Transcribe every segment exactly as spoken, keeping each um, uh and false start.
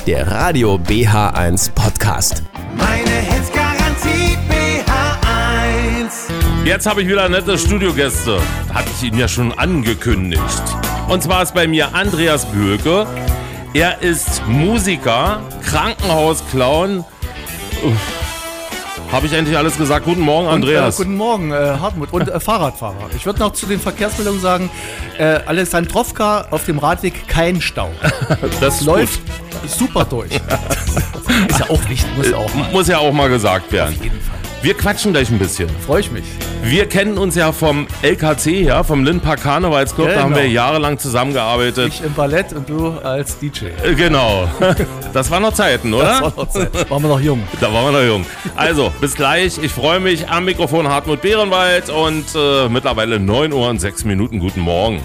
der Radio B H eins Podcast. Meine Hits Garantie B H eins. Jetzt habe ich wieder nette Studiogäste. Hatte ich Ihnen ja schon angekündigt. Und zwar ist bei mir Andreas Böhlke. Er ist Musiker, Krankenhausclown. Habe ich endlich alles gesagt? Guten Morgen, Andreas. Und, äh, guten Morgen, äh, Hartmut. Und äh, Fahrradfahrer. Ich würde noch zu den Verkehrsmeldungen sagen, äh, Alessandrovka auf dem Radweg kein Stau. Das läuft gut. Super durch. Ist ja auch wichtig, muss ja auch mal. Muss ja auch mal gesagt werden. Auf jeden Fall. Wir quatschen gleich ein bisschen. Freue ich mich. Wir kennen uns ja vom L K C, ja, vom Lindpark Karnevalsclub. Genau. Da haben wir jahrelang zusammengearbeitet. Ich im Ballett und du als D J. Äh, Genau. Das waren noch Zeiten, oder? Das war noch Zeit. Waren wir noch jung. Da waren wir noch jung. Also, bis gleich. Ich freue mich. Am Mikrofon Hartmut Bärenwald und äh, mittlerweile neun Uhr und sechs Minuten. Guten Morgen.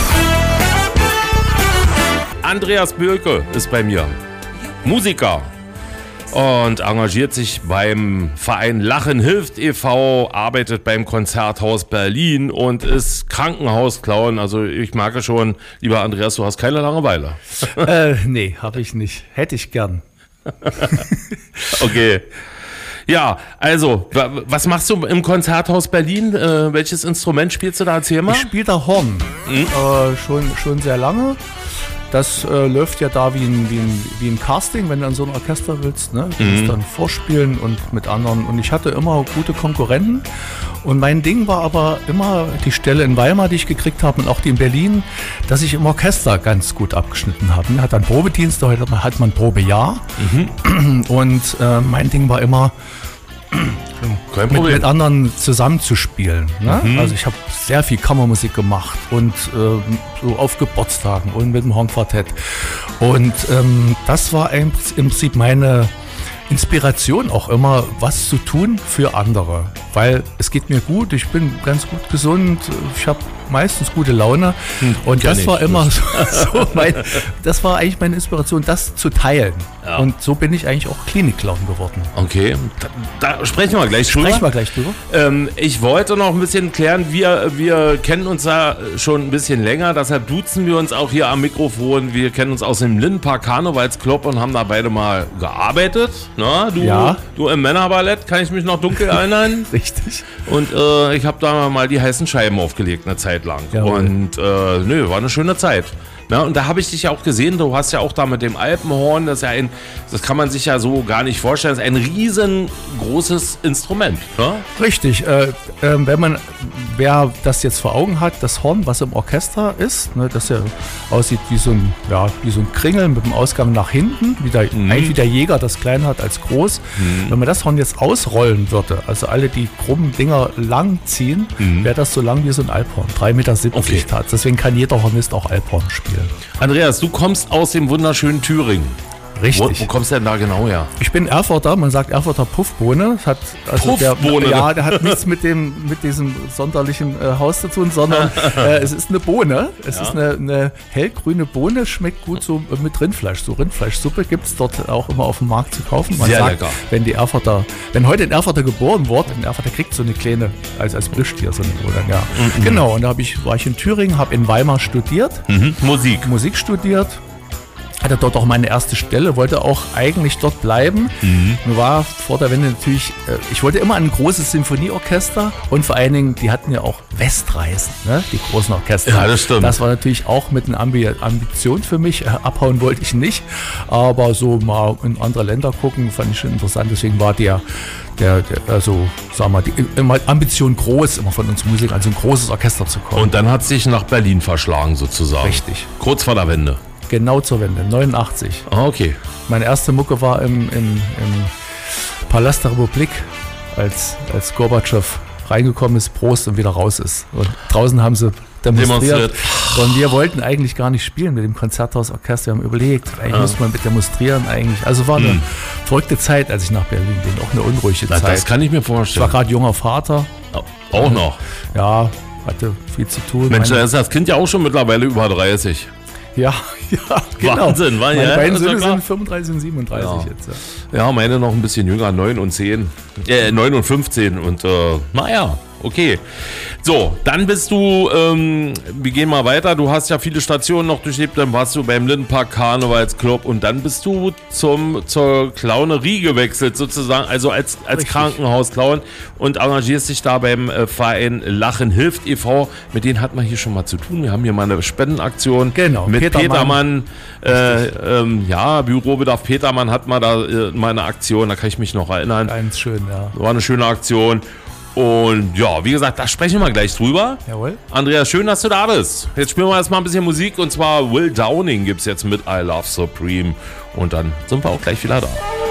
Andreas Böhlke ist bei mir. Musiker. Und engagiert sich beim Verein Lachen hilft e V, arbeitet beim Konzerthaus Berlin und ist Krankenhausclown. Also ich merke schon, lieber Andreas, du hast keine Langeweile. äh, nee, habe ich nicht. Hätte ich gern. Okay. Ja, also, was machst du im Konzerthaus Berlin? Äh, welches Instrument spielst du da? Erzähl mal. Ich spiele da Horn. Mhm. Äh, schon, schon sehr lange. Das äh, läuft ja da wie ein, wie, ein, wie ein Casting, wenn du an so ein Orchester willst. Ne? Du musst Mhm. dann vorspielen und mit anderen. Und ich hatte immer gute Konkurrenten. Und mein Ding war aber immer die Stelle in Weimar, die ich gekriegt habe und auch die in Berlin, dass ich im Orchester ganz gut abgeschnitten habe. Man hat dann Probedienste, heute hat man Probejahr. Mhm. Und äh, mein Ding war immer, Kein mit, Problem. mit anderen zusammenzuspielen. Ne? Mhm. Also ich habe sehr viel Kammermusik gemacht und äh, so auf Geburtstagen und mit dem Hornquartett. Und ähm, das war im Prinzip meine Inspiration auch immer, was zu tun für andere. Weil es geht mir gut, ich bin ganz gut gesund, ich habe meistens gute Laune. Hm, und kenn das ich. war immer so, so mein, das war eigentlich meine Inspiration, das zu teilen. Ja. Und so bin ich eigentlich auch Klinikclown geworden. Okay, da, da sprechen wir gleich drüber. Sprechen wir gleich drüber. Ähm, ich wollte noch ein bisschen klären, wir, wir kennen uns ja schon ein bisschen länger, deshalb duzen wir uns auch hier am Mikrofon. Wir kennen uns aus dem Lindpark Karnevalsclub und haben da beide mal gearbeitet. Na, du, Ja. du im Männerballett, kann ich mich noch dunkel erinnern. Richtig. Und äh, ich habe da mal die heißen Scheiben aufgelegt eine Zeit lang. Jawohl. Und äh, nö, war eine schöne Zeit. Na, und da habe ich dich ja auch gesehen, du hast ja auch da mit dem Alpenhorn, das ist ja ein, das kann man sich ja so gar nicht vorstellen, das ist ein riesengroßes Instrument. Ne? Richtig. Äh, äh, wenn man, wer das jetzt vor Augen hat, das Horn, was im Orchester ist, ne, das ja aussieht wie so ein, ja, wie so ein Kringel mit dem Ausgang nach hinten, wie der, Mhm. eigentlich wie der Jäger das klein hat als groß. Mhm. Wenn man das Horn jetzt ausrollen würde, also alle die krummen Dinger lang ziehen, Mhm. wäre das so lang wie so ein Alphorn. drei Meter siebzig Okay. hat. Deswegen kann jeder Hornist auch Alphorn spielen. Andreas, du kommst aus dem wunderschönen Thüringen. Richtig. Wo, wo kommst du denn da genau her? Ich bin Erfurter, man sagt Erfurter Puffbohne. Das hat, also Puffbohne? Der, ja, der hat nichts mit dem mit diesem sonderlichen äh, Haus zu tun, sondern äh, es ist eine Bohne. Es Ja. ist eine, eine hellgrüne Bohne, schmeckt gut so äh, mit Rindfleisch. So Rindfleischsuppe gibt es dort auch immer auf dem Markt zu kaufen. Man Sehr sagt, lecker. wenn die Erfurter, wenn heute in Erfurter geboren wurde, in Erfurter kriegt so eine kleine, als, als Plüschtier so eine Bohne. Ja. Mhm. Genau, und da hab ich, war ich in Thüringen, habe in Weimar studiert. Mhm. Musik. Musik studiert, hatte dort auch meine erste Stelle, wollte auch eigentlich dort bleiben. Mhm. Nur war vor der Wende natürlich, äh, ich wollte immer ein großes Symphonieorchester und vor allen Dingen, die hatten ja auch Westreisen, ne? Die großen Orchester. Ja, das stimmt. Das war natürlich auch mit einer Ambi- Ambition für mich. Äh, abhauen wollte ich nicht, aber so mal in andere Länder gucken, fand ich schon interessant. Deswegen war der, der, der also sagen wir mal, die immer Ambition groß, immer von uns Musikern, also ein großes Orchester zu kommen. Und dann hat sich nach Berlin verschlagen sozusagen. Richtig. Kurz vor der Wende. Genau zur Wende, neunundachtzig. Ah, okay. Meine erste Mucke war im, im, im Palast der Republik, als, als Gorbatschow reingekommen ist, Prost und wieder raus ist. Und draußen haben sie demonstriert. Demonstriert. Und wir wollten eigentlich gar nicht spielen mit dem Konzerthausorchester. Wir haben überlegt, eigentlich Ah. müsste man mit demonstrieren eigentlich. Also war eine Hm. verrückte Zeit, als ich nach Berlin bin. Auch eine unruhige Na, Zeit. das kann ich mir Ich war vorstellen. gerade junger Vater. Auch noch. Ja, hatte viel zu tun. Mensch, da Meine- ist das Kind ja auch schon mittlerweile über dreißig. ja, ja, genau. Wahnsinn, war- Meine ja, beiden ist ja Söhne klar. sind fünfunddreißig und siebenunddreißig Ja. jetzt. Ja. Ja, meine noch ein bisschen jünger, neun und zehn. Äh, neun und fünfzehn. Und äh, naja, okay. So, dann bist du, ähm, wir gehen mal weiter, du hast ja viele Stationen noch durchlebt, dann warst du beim Lindenpark Karnevalsclub und dann bist du zum, zur Clownerie gewechselt sozusagen, also als, als Krankenhausclown und engagierst dich da beim äh, Verein Lachen hilft e V. Mit denen hat man hier schon mal zu tun, wir haben hier mal eine Spendenaktion Genau, mit Petermann. Petermann. Äh, ähm, ja, Bürobedarf Petermann hat mal da äh, mal eine Aktion, da kann ich mich noch erinnern. Ganz schön, ja. War eine schöne Aktion. Und ja, wie gesagt, da sprechen wir gleich drüber. Jawohl. Andreas, schön, dass du da bist. Jetzt spielen wir erstmal ein bisschen Musik und zwar Will Downing gibt es jetzt mit I Love Supreme. Und dann sind wir auch gleich wieder da.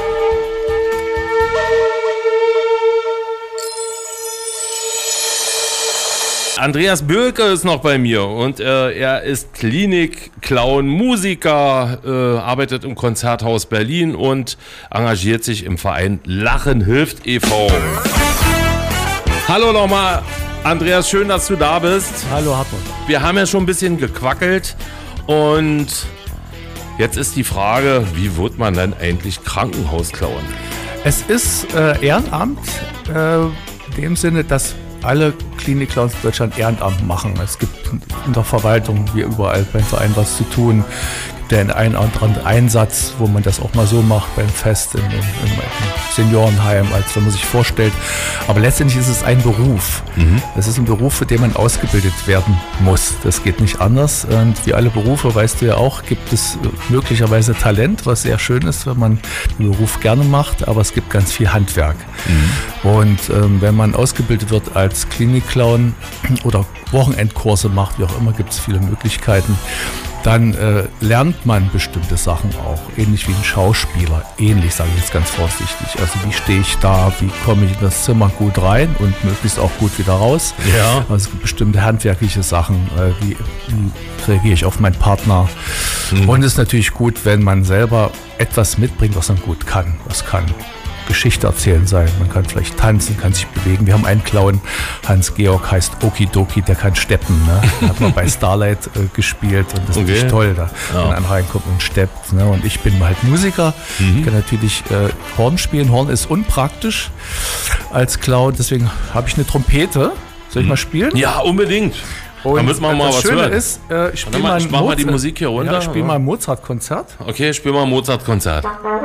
Andreas Bürke ist noch bei mir und äh, er ist Klinik-Clown, Musiker, äh, arbeitet im Konzerthaus Berlin und engagiert sich im Verein Lachen hilft e V. Hallo nochmal, Andreas, schön, dass du da bist. Hallo Hartmut. Wir haben ja schon ein bisschen gequackelt und jetzt ist die Frage, wie wird man denn eigentlich Krankenhausclown? Es ist äh, Ehrenamt, äh, in dem Sinne, dass alle Klinik-Clowns in Deutschland Ehrenamt machen. Es gibt in der Verwaltung wie überall beim Verein was zu tun. Es gibt ja einen einen oder anderen Einsatz, wo man das auch mal so macht beim Fest im, im, im Seniorenheim, als wenn man sich vorstellt. Aber letztendlich ist es ein Beruf. Mhm. Das ist ein Beruf, für den man ausgebildet werden muss. Das geht nicht anders. Und wie alle Berufe, weißt du ja auch, gibt es möglicherweise Talent, was sehr schön ist, wenn man den Beruf gerne macht. Aber es gibt ganz viel Handwerk. Mhm. Und ähm, wenn man ausgebildet wird als Klinik-Clown oder Wochenendkurse macht, wie auch immer, gibt es viele Möglichkeiten. Dann äh, lernt man bestimmte Sachen auch, ähnlich wie ein Schauspieler. Ähnlich, sage ich jetzt ganz vorsichtig. Also wie stehe ich da, wie komme ich in das Zimmer gut rein und möglichst auch gut wieder raus. Ja. Also es gibt bestimmte handwerkliche Sachen, äh, wie, wie reagiere ich auf meinen Partner. Mhm. Und es ist natürlich gut, wenn man selber etwas mitbringt, was man gut kann. Was kann Geschichte erzählen sein. Man kann vielleicht tanzen, kann sich bewegen. Wir haben einen Clown, Hans-Georg heißt Okidoki, der kann steppen. Ne? Der hat mal bei Starlight äh, gespielt und das ist Okay. natürlich toll, da Ja. wenn einer reinkommt und steppt. Ne? Und ich bin halt Musiker, Mhm. ich kann natürlich äh, Horn spielen. Horn ist unpraktisch als Clown, deswegen habe ich eine Trompete. Soll ich mal spielen? Ja, unbedingt. Und da müssen wir mal das was Schöne hören. ist, äh, ich spiele mal, mal, ich ein mach mal die Mozart- Musik hier runter. Ja, ich spiele mal ein Mozart-Konzert. Okay, spiel mal ein Mozart-Konzert.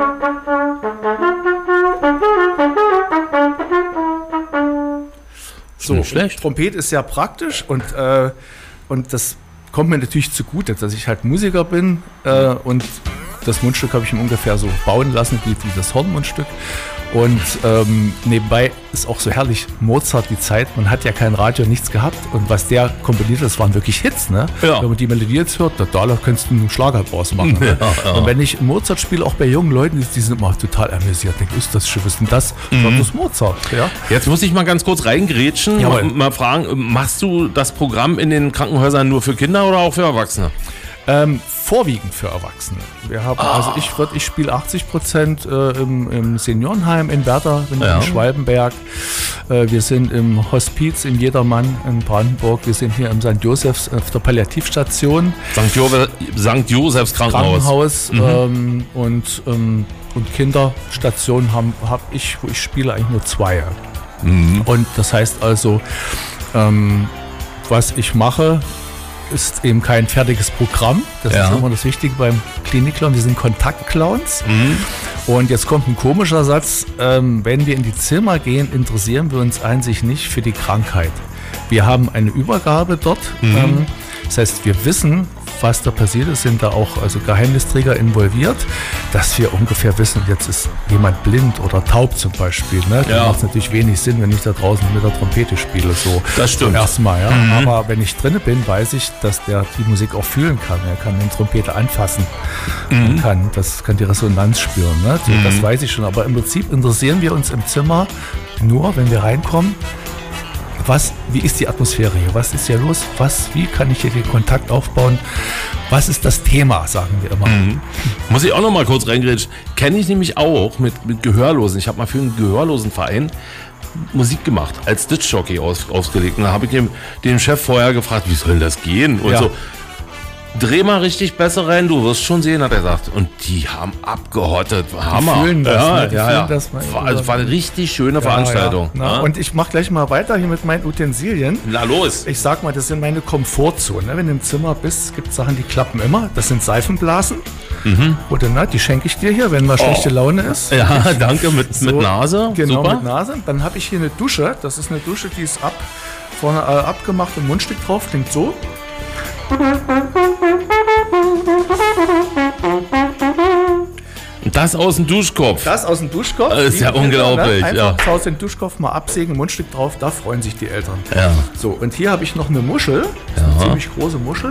So, Nicht schlecht. Trompete ist sehr praktisch und, äh, und das kommt mir natürlich zugute, dass ich halt Musiker bin äh, und das Mundstück habe ich mir ungefähr so bauen lassen, wie, wie das Hornmundstück. Und ähm, nebenbei ist auch so herrlich Mozart die Zeit. Man hat ja kein Radio, nichts gehabt. Und was der komponiert hat, das waren wirklich Hits. Ne? Ja. Wenn man die Melodie jetzt hört, da, da könntest du einen Schlager draus machen. Ne? Ja, ja. Und wenn ich Mozart spiele, auch bei jungen Leuten, die, die sind immer total amüsiert. Denken, ist das schön, was ist denn das? Mhm. Das ist Mozart. Ja? Jetzt muss ich mal ganz kurz reingrätschen, Jawohl. mal, mal fragen, machst du das Programm in den Krankenhäusern nur für Kinder oder auch für Erwachsene? Ähm, vorwiegend für Erwachsene. Wir haben, Ah. also ich würd, ich spiele achtzig Prozent äh, im, im Seniorenheim in Werder, in, Ja. in Schwalbenberg. Äh, wir sind im Hospiz in Jedermann in Brandenburg. Wir sind hier im Sankt Josephs auf der Palliativstation. Sankt Jo- Sankt Josephs Krankenhaus. Krankenhaus ähm, und, ähm, und Kinderstationen habe hab ich, wo ich spiele, eigentlich nur zwei. Mhm. Und das heißt also, ähm, was ich mache, ist eben kein fertiges Programm. Das Ja. ist immer das Wichtige beim Klinik-Clown. Wir sind Kontaktclowns. Mhm. Und jetzt kommt ein komischer Satz. Ähm, wenn wir in die Zimmer gehen, interessieren wir uns an sich nicht für die Krankheit. Wir haben eine Übergabe dort. Mhm. Ähm, das heißt, wir wissen, was da passiert ist, sind da auch also Geheimnisträger involviert, dass wir ungefähr wissen, jetzt ist jemand blind oder taub zum Beispiel. Ne? Da Ja. macht es natürlich wenig Sinn, wenn ich da draußen mit der Trompete spiele. So Das stimmt. Erstmal, ja. Mhm. Aber wenn ich drinne bin, weiß ich, dass der die Musik auch fühlen kann. Er kann die Trompete anfassen. Mhm. Er kann, das kann die Resonanz spüren. Ne? So, das weiß ich schon. Aber im Prinzip interessieren wir uns im Zimmer nur, wenn wir reinkommen, was, wie ist die Atmosphäre hier? Was ist hier los? Was, wie kann ich hier den Kontakt aufbauen? Was ist das Thema, sagen wir immer. Mhm. Muss ich auch noch mal kurz reingrätschen. Kenne ich nämlich auch mit, mit Gehörlosen. Ich habe mal für einen Gehörlosenverein Musik gemacht, als Diskjockey aus, ausgelegt. Und da habe ich dem, den Chef vorher gefragt, wie soll das gehen? Und Ja. so. dreh mal richtig besser rein, du wirst schon sehen, hat er gesagt. Und die haben abgehottet. Hammer. Die fühlen das, ja, ne? Die ja, fühlen ja. das mal. War, also war eine richtig schöne Veranstaltung. Ja, ja. Ja? Und ich mache gleich mal weiter hier mit meinen Utensilien. Na los. Ich sag mal, das sind meine Komfortzone. Wenn du im Zimmer bist, gibt es Sachen, die klappen immer. Das sind Seifenblasen. Mhm. Oder na, die schenke ich dir hier, wenn mal schlechte Oh. Laune ist. Ja, danke, mit, So, mit Nase. Genau, Super. mit Nase. Dann habe ich hier eine Dusche. Das ist eine Dusche, die ist ab, vorne äh, abgemacht und Mundstück drauf. Klingt so. Und das aus dem Duschkopf. Das aus dem Duschkopf. Das ist Die ja Kinder, unglaublich, Ne? ja. Einfach zu Hause den Duschkopf mal absägen, Mundstück drauf, da freuen sich die Eltern. Ja. So, und hier habe ich noch eine Muschel. Das ist eine ziemlich große Muschel.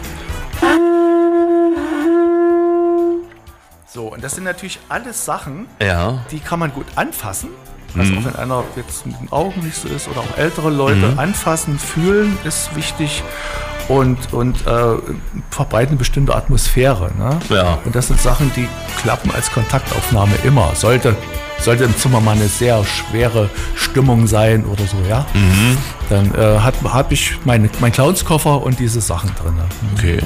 So, und das sind natürlich alles Sachen, Ja. die kann man gut anfassen. Also auch wenn einer jetzt mit den Augen nicht so ist oder auch ältere Leute anfassen, fühlen ist wichtig und, und äh, verbreiten eine bestimmte Atmosphäre. Ne? Ja. Und das sind Sachen, die klappen als Kontaktaufnahme immer. Sollte, sollte im Zimmer mal eine sehr schwere Stimmung sein oder so, ja, dann äh, habe hab ich meine, meinen Clownskoffer und diese Sachen drin. Okay.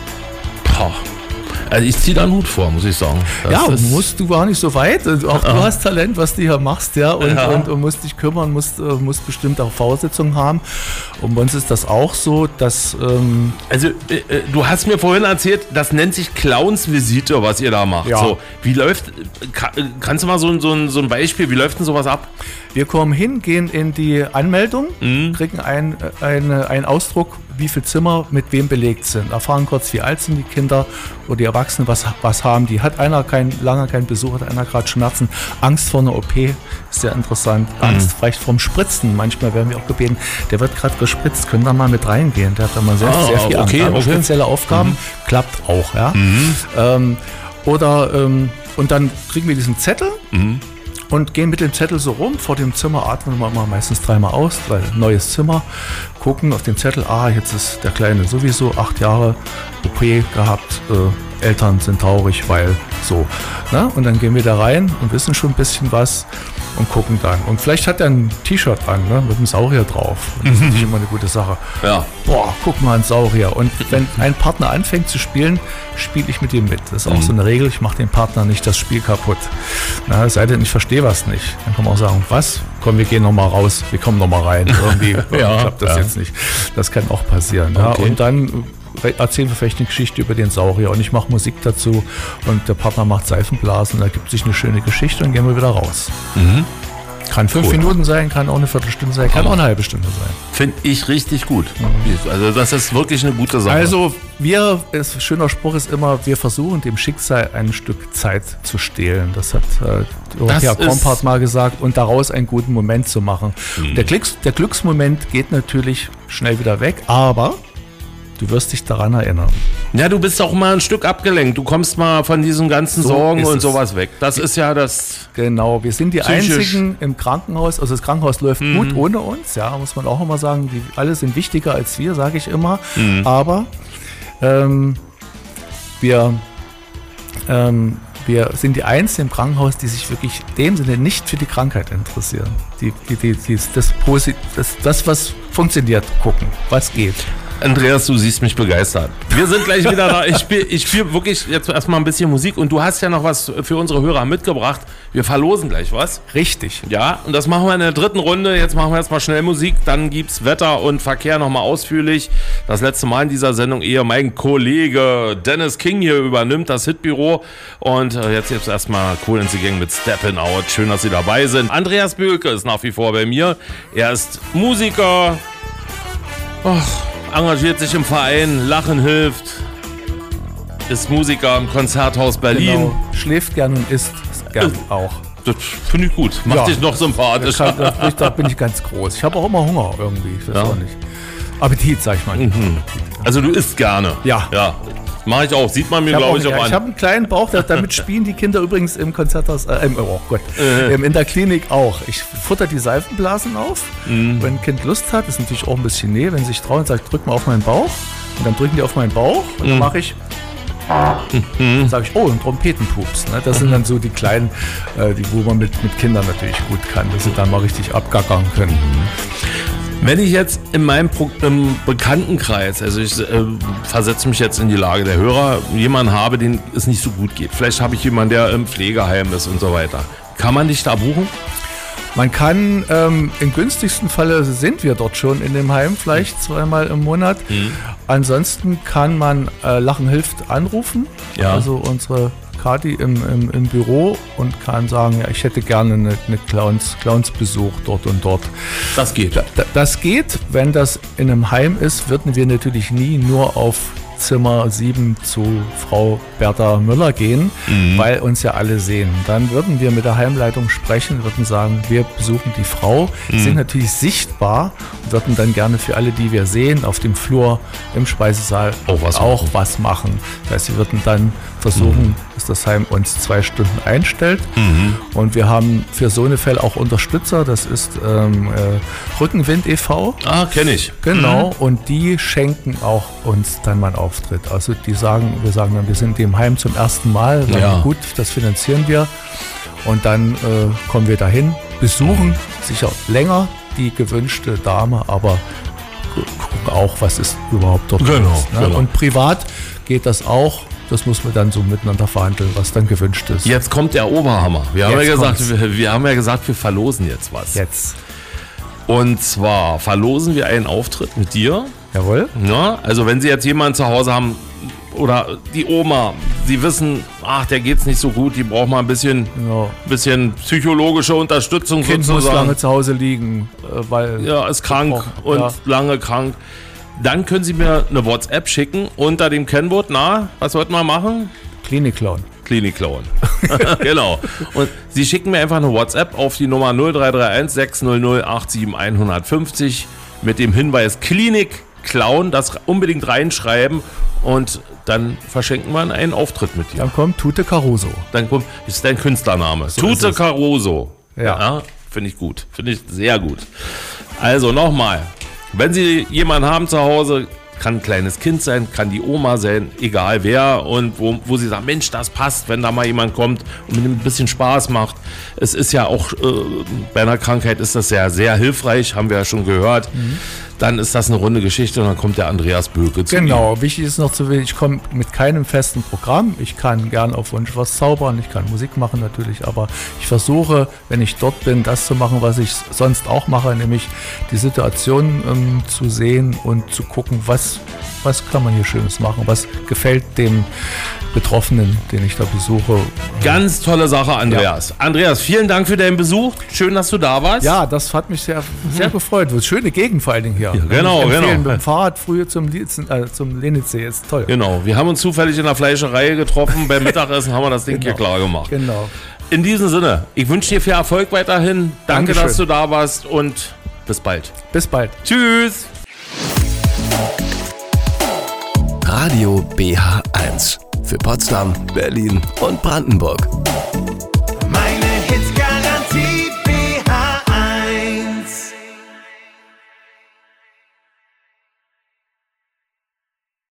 Boah. Also ich ziehe da einen Hut vor, muss ich sagen. Das Ja, ist- musst du gar nicht so weit. Auch du hast Talent, was du hier machst, ja, und, Ja. und, und musst dich kümmern, musst, äh, musst bestimmt auch Voraussetzungen haben. Und bei uns ist das auch so, dass ähm, Also, äh, äh, du hast mir vorhin erzählt, das nennt sich Clownsvisite, was ihr da macht. Ja. So, wie läuft, ka- äh, kannst du mal so, ein- so, ein- so ein Beispiel, wie läuft denn sowas ab? wir kommen hin, gehen in die Anmeldung, Mhm. kriegen ein, eine, einen Ausdruck, wie viele Zimmer mit wem belegt sind. Erfahren kurz, wie alt sind die Kinder oder die Erwachsenen, was, was haben die. Hat einer kein, lange keinen Besuch, hat einer gerade Schmerzen, Angst vor einer O P, ist sehr interessant. Mhm. Angst vielleicht vom Spritzen, manchmal werden wir auch gebeten, der wird gerade gespritzt, können da mal mit reingehen. Der hat da mal sehr, Ah, sehr viel okay, Angst. okay. Spezielle Aufgaben, klappt auch. Ja? Ähm, oder, ähm, und dann kriegen wir diesen Zettel, und gehen mit dem Zettel so rum. Vor dem Zimmer atmen wir mal meistens dreimal aus, weil neues Zimmer. Gucken auf den Zettel, ah, jetzt ist der Kleine sowieso acht Jahre O P gehabt, äh, Eltern sind traurig, weil so. Ne? Und dann gehen wir da rein und wissen schon ein bisschen was und gucken dann. Und vielleicht hat er ein T-Shirt an, ne, mit einem Saurier drauf. Und das ist natürlich immer eine gute Sache. Ja. Boah, guck mal, ein Saurier. Und wenn ein Partner anfängt zu spielen, spiele ich mit ihm mit. Das ist auch so eine Regel, ich mache dem Partner nicht das Spiel kaputt. Na, es sei denn, ich verstehe was nicht. Dann kann man auch sagen, was? Komm, wir gehen nochmal raus, wir kommen nochmal rein. Irgendwie Ja, klappt das ja. jetzt nicht. Das kann auch passieren. Ja. Okay. Und dann erzählen wir vielleicht eine Geschichte über den Saurier und ich mache Musik dazu und der Partner macht Seifenblasen, da gibt sich eine schöne Geschichte und gehen wir wieder raus. Kann fünf Cool. Minuten sein, kann auch eine Viertelstunde sein, kann auch eine halbe Stunde sein. Finde ich richtig gut. Also das ist wirklich eine gute Sache. Also wir, ein schöner Spruch ist immer, wir versuchen dem Schicksal ein Stück Zeit zu stehlen. Das hat äh, Dorothea Das ist- Kompart mal gesagt und daraus einen guten Moment zu machen. Der, Glücks, der Glücksmoment geht natürlich schnell wieder weg, aber du wirst dich daran erinnern. Ja, du bist auch mal ein Stück abgelenkt. Du kommst mal von diesen ganzen So Sorgen ist und es. sowas weg. Das ist ja das... Genau, wir sind die Psychisch. einzigen im Krankenhaus, also das Krankenhaus läuft gut ohne uns, ja, muss man auch immer sagen, die alle sind wichtiger als wir, sage ich immer, aber ähm, wir, ähm, wir sind die einzigen im Krankenhaus, die sich wirklich in dem Sinne nicht für die Krankheit interessieren. Die, die, die, die, das, Posi- das, das, was funktioniert, gucken, was geht. Andreas, du siehst mich begeistert. Wir sind gleich wieder da. Ich spiele ich spiel wirklich jetzt erstmal ein bisschen Musik und du hast ja noch was für unsere Hörer mitgebracht. Wir verlosen gleich was. Richtig. Ja, und das machen wir in der dritten Runde. Jetzt machen wir erstmal schnell Musik, dann gibt's Wetter und Verkehr nochmal ausführlich. Das letzte Mal in dieser Sendung eher mein Kollege Dennis King hier übernimmt das Hitbüro. Und äh, jetzt gibt's erstmal Cool and the Gang mit Steppin' Out. Schön, dass Sie dabei sind. Andreas Böhlke ist nach wie vor bei mir. Er ist Musiker, ach, engagiert sich im Verein, Lachen hilft, ist Musiker im Konzerthaus Berlin. Genau. Schläft gern und isst gern auch. Das finde ich gut. Macht Ja. dich noch sympathisch. Da, da, bin ich- da bin ich ganz groß. Ich habe auch immer Hunger irgendwie. Ich weiß Ja. auch nicht. Appetit, sag ich mal. Also du isst gerne. Ja. Ja. Mache ich auch. Sieht man mir, Ich habe glaube auch- ich, ja, auch ich an. hab einen kleinen Bauch, da- damit spielen die Kinder übrigens im Konzerthaus, äh, im, oh Gott, ähm, in der Klinik auch. Ich futter die Seifenblasen auf, Mhm. wenn ein Kind Lust hat, ist natürlich auch ein bisschen Nähe, wenn sie sich trauen, sagt, drück mal auf meinen Bauch und dann drücken die auf meinen Bauch und Mhm. dann mache ich, dann sage ich, oh, ein Trompetenpups. Ne? Das sind dann so die kleinen, äh, die, wo man mit, mit Kindern natürlich gut kann, dass sie dann mal richtig abgackern können. Wenn ich jetzt in meinem Pro- im Bekanntenkreis, also ich äh, versetze mich jetzt in die Lage der Hörer, jemanden habe, den es nicht so gut geht. Vielleicht habe ich jemanden, der im Pflegeheim ist und so weiter. Kann man dich da buchen? Man kann, ähm, im günstigsten Falle sind wir dort schon in dem Heim, vielleicht zweimal im Monat. Mhm. Ansonsten kann man äh, Lachen hilft anrufen, Ja. also unsere Kati im, im, im Büro, und kann sagen, ja, ich hätte gerne eine, eine Clowns, Clownsbesuch dort und dort. Das geht. Da, das geht, wenn das in einem Heim ist, würden wir natürlich nie nur auf Zimmer sieben zu Frau Bertha Müller gehen, Mhm. weil uns ja alle sehen. Dann würden wir mit der Heimleitung sprechen, würden sagen, wir besuchen die Frau, Mhm. sind natürlich sichtbar und würden dann gerne für alle, die wir sehen, auf dem Flur, im Speisesaal Auch was auch machen. was machen. Das heißt, sie würden dann versuchen, Mhm. dass das Heim uns zwei Stunden einstellt. Mhm. Und wir haben für so eine Fälle auch Unterstützer, das ist ähm, äh, Rückenwind e V. Ah, kenne ich. Genau, und die schenken auch uns dann mal einen Auftritt. Also die sagen, wir sagen dann, wir sind im Heim zum ersten Mal, sagen, Ja. gut, das finanzieren wir. Und dann äh, kommen wir dahin, besuchen sicher länger die gewünschte Dame, aber gu- gucken auch, was ist überhaupt dort Genau, los. Ne? genau. Und privat geht das auch. Das muss man dann so miteinander verhandeln, was dann gewünscht ist. Jetzt kommt der Oberhammer. Wir haben, Jetzt ja gesagt, kommt's. wir, wir haben ja gesagt, wir verlosen jetzt was. Jetzt. Und zwar verlosen wir einen Auftritt mit dir. Jawohl. Ja, also wenn Sie jetzt jemanden zu Hause haben oder die Oma, Sie wissen, ach, der geht's nicht so gut, die braucht mal ein bisschen, Genau. bisschen psychologische Unterstützung Kind muss sozusagen. lange zu Hause liegen, äh, weil Ja, ist krank Oh, und ja. lange krank. Dann können Sie mir eine WhatsApp schicken unter dem Kennwort, na, was sollten wir machen? Klinik-Clown. Klinik-Clown. Genau. Und Sie schicken mir einfach eine WhatsApp auf die Nummer null drei drei eins sechs null null acht sieben eins fünf null mit dem Hinweis Klinik-Clown, das unbedingt reinschreiben und dann verschenken wir einen Auftritt mit dir. Dann kommt Tute Caruso. Dann kommt, ist dein Künstlername. ist Tute es. Caruso. Ja. Finde ich gut. Finde ich sehr gut. Also nochmal, wenn Sie jemanden haben zu Hause, kann ein kleines Kind sein, kann die Oma sein, egal wer, und wo, wo Sie sagen, Mensch, das passt, wenn da mal jemand kommt und mit ihm ein bisschen Spaß macht. Es ist ja auch, äh, bei einer Krankheit ist das ja sehr hilfreich, haben wir ja schon gehört. Mhm. Dann ist das eine runde Geschichte und dann kommt der Andreas Böke zu Ihnen. Genau, wichtig ist noch zu wissen, ich komme mit keinem festen Programm. Ich kann gern auf Wunsch was zaubern, ich kann Musik machen natürlich, aber ich versuche, wenn ich dort bin, das zu machen, was ich sonst auch mache, nämlich die Situation ähm, zu sehen und zu gucken, was, was kann man hier Schönes machen, was gefällt dem Betroffenen, den ich da besuche. Ganz tolle Sache, Andreas. Andreas, vielen Dank für deinen Besuch. Schön, dass du da warst. Ja, das hat mich sehr, sehr gefreut. Schöne Gegend vor allen Dingen hier. genau, ich empfehlen, genau. Mit dem Fahrrad früher zum, Lietzen- äh, zum Lenitzsee ist toll. Genau, wir haben uns zufällig in der Fleischerei getroffen. Beim Mittagessen haben wir das Ding hier klar gemacht. Genau. In diesem Sinne, ich wünsche dir viel Erfolg weiterhin. Danke, Dankeschön. dass du da warst und bis bald. Bis bald. Tschüss. Radio B H eins für Potsdam, Berlin und Brandenburg.